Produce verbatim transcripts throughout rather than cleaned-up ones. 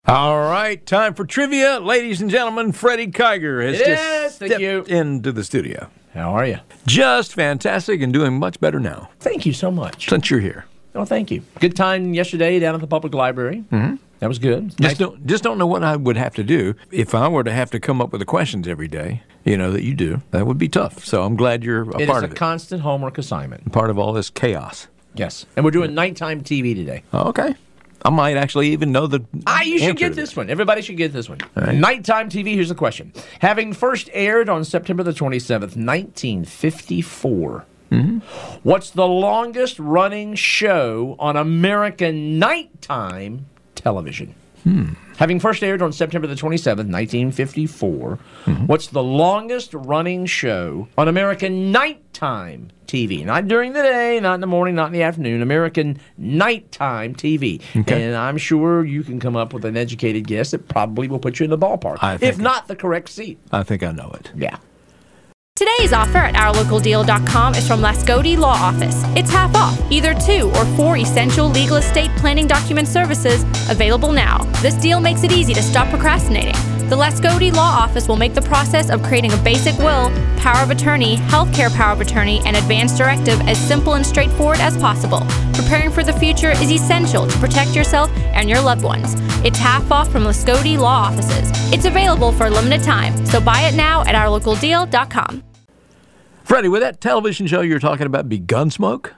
All right, time for trivia. Ladies and gentlemen, Freddie Kiger has It just is. stepped Thank you. into the studio. How are you? Just fantastic and doing much better now Thank you so much. since you're here. Oh, thank you. Good time yesterday down at the public library. Mm-hmm. That was good. Just Nice. don't, just don't know what I would have to do if I were to have to come up with the questions every day, you know, that you do. That would be tough. So I'm glad you're a It is part a of it, constant homework assignment. part of all this chaos. Yes. And we're doing nighttime T V today. Oh, okay. I might actually even know the Ah, you should answer get to this one. Everybody should get this one. right. Nighttime T V, here's the question. Having first aired on September the twenty-seventh, nineteen fifty-four, Mm-hmm. what's the longest running show on American nighttime television? Hmm. Having first aired on September the twenty-seventh, nineteen fifty-four, Mm-hmm. what's the longest running show on American nighttime T V? Not during the day, not in the morning, not in the afternoon. American nighttime T V. Okay. And I'm sure you can come up with an educated guess that probably will put you in the ballpark, I think if not the correct seat. I think I know it. Yeah. Today's offer at our local deal dot com is from Lascodi Law Office. It's half off, either two or four essential legal estate planning document services available now. This deal makes it easy to stop procrastinating. The Lascodi Law Office will make the process of creating a basic will, power of attorney, healthcare power of attorney, and advance directive as simple and straightforward as possible. Preparing for the future is essential to protect yourself and your loved ones. It's half off from Lascodi Law Offices. It's available for a limited time, so buy it now at our local deal dot com. Freddie, would that television show you're talking about be Gunsmoke?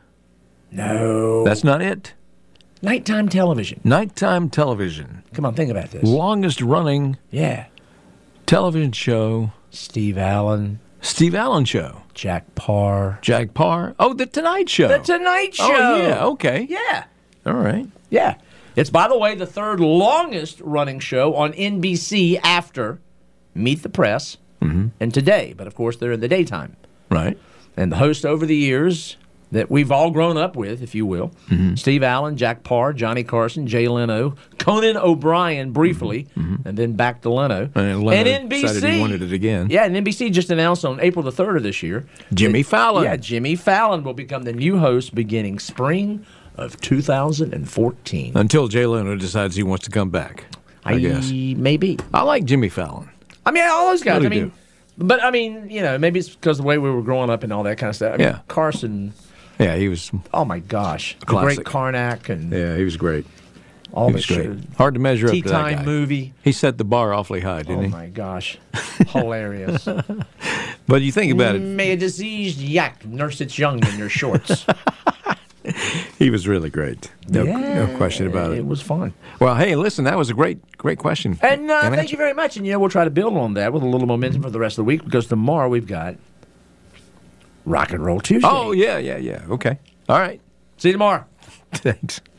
No. That's not it. Nighttime television. Nighttime television. Come on, think about this. Longest running Yeah. television show. Steve Allen, Steve Allen Show. Jack Parr. Jack Parr. Oh, The Tonight Show. The Tonight Show. Oh, yeah. Okay. Yeah. All right. Yeah. It's, by the way, the third longest running show on N B C after Meet the Press and Today. But, of course, they're in the daytime. Right. And the host over the years that we've all grown up with, if you will, Steve Allen, Jack Parr, Johnny Carson, Jay Leno, Conan O'Brien briefly, and then back to Leno. And then Leno and N B C. decided he wanted it again. Yeah, and N B C just announced on April the third of this year. Jimmy Fallon. Yeah, Jimmy Fallon will become the new host beginning spring of two thousand fourteen. Until Jay Leno decides he wants to come back, I, guess. Maybe. I like Jimmy Fallon. I mean, all those guys. Really I mean, do. but I mean, you know, maybe it's because of the way we were growing up and all that kind of stuff. I mean, Yeah. Carson. Yeah, he was. Oh my gosh, the Classic. great Karnak and Yeah, he was great. all He the was great. shit. Hard to measure up Tea to that Time guy. movie. He set the bar awfully high, didn't Oh he? my gosh, hilarious. But you think about it, May a diseased yak nurse its young in your shorts. he was really great. No, no question about it. It was fun. Well, hey, listen, that was a great, great question. And uh, thank answer. you very much. And, you know, we'll try to build on that with a little momentum for the rest of the week because tomorrow we've got Rock and Roll Tuesday. Oh, yeah, yeah, yeah. Okay. All right. See you tomorrow. Thanks.